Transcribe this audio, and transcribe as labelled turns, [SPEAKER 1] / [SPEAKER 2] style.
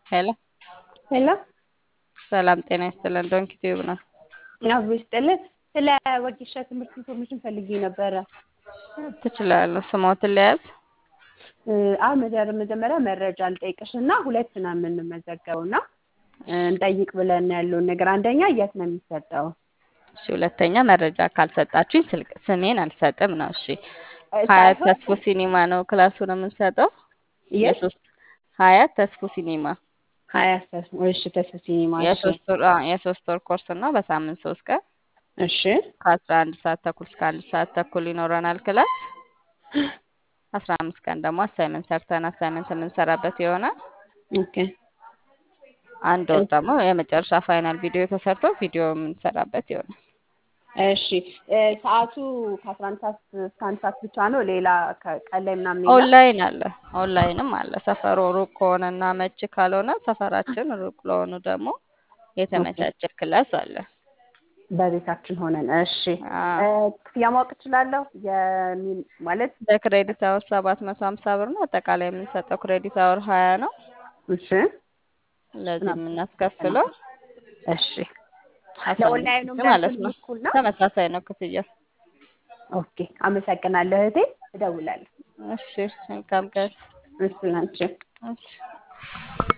[SPEAKER 1] ሄሎ
[SPEAKER 2] ሄሎ
[SPEAKER 1] ሰላም ጤና ይስጥልን። ዶንኪ ቲዩብ ነው።
[SPEAKER 2] አብሮ ይስጥልን። ስለ ወጌሻ ትምህርት ኢንፎርሜሽን ፈልጌ ነበረ።
[SPEAKER 1] ትችላለህ። ስሞትን ለያዝ።
[SPEAKER 2] አሁን መጀመሪያ መረጃ እንጠይቅሽ እና ሁለት ነው የምንመዘገበው እና እንጠይቅ ብለን ያለውን ነገር አንደኛ የት ነው የሚሰጠው?
[SPEAKER 1] እሺ፣ ሁለተኛ መረጃ ካልሰጣችሁኝ ስሜን አልሰጥም ነው። እሺ፣ ሀያት
[SPEAKER 2] ሳይሆን
[SPEAKER 1] ተስፎ ሲኒማ ነው ክላሱን የምንሰጠው።
[SPEAKER 2] የት
[SPEAKER 1] የሶስት ሀያት ተስፎ ሲኒማ
[SPEAKER 2] እሺ ተስፋ ሲኒማ እሺ
[SPEAKER 1] የሶስት ወር ኮርስ ነው። በሳምንት 3 ቀን
[SPEAKER 2] እሺ
[SPEAKER 1] ከ11 ሰዓት ተኩል እስከ 1 ሰዓት ተኩል ይኖረናል ክላስ። 15 ቀን ደግሞ አሳይመንት ሰርተን አሳይመንት የምንሰራበት ይሆናል።
[SPEAKER 2] ኦኬ
[SPEAKER 1] አንድ ወር ደግሞ የመጨረሻ ፋይናል ቪዲዮ ተሰርቶ ቪዲዮ የምንሰራበት ይሆናል።
[SPEAKER 2] እሺ ሰዓቱ ከ11 ሰዓት እስከ 1 ሰዓት ብቻ ነው? ሌላ ቀን ላይ ምናምን የለም?
[SPEAKER 1] ኦንላይን አለ፣ ኦንላይንም አለ። ሰፈሩ ሩቅ ከሆነና መች ካልሆነ ሰፈራችን ሩቅ ለሆኑ ደግሞ
[SPEAKER 2] ኦኬ
[SPEAKER 1] የተመቻቸ ክላስ አለ።
[SPEAKER 2] በቤታችን ሆነን እሺ
[SPEAKER 1] አዎ፣
[SPEAKER 2] ክፍያ ማወቅ እችላለሁ? ማለት
[SPEAKER 1] በክሬዲት አወር 750 ብር ነው። አጠቃላይ የምንሰጠው ክሬዲት አወር 20 ነው።
[SPEAKER 2] እሺ
[SPEAKER 1] ለዚህ የምናስከፍለው
[SPEAKER 2] እሺ
[SPEAKER 1] 15
[SPEAKER 2] ለኦንላይኑም
[SPEAKER 1] ሺህ ማለት
[SPEAKER 2] ለእንትኑም
[SPEAKER 1] ነው።
[SPEAKER 2] እኩል ነው?
[SPEAKER 1] ተመሳሳይ ነው ክፍያ።
[SPEAKER 2] ኦኬ አመሰግናለሁ እህቴ፣ እደውላለሁ።
[SPEAKER 1] እሺ፣ መልካም ቀን።
[SPEAKER 2] እሺ ላንቺ።
[SPEAKER 1] እሺ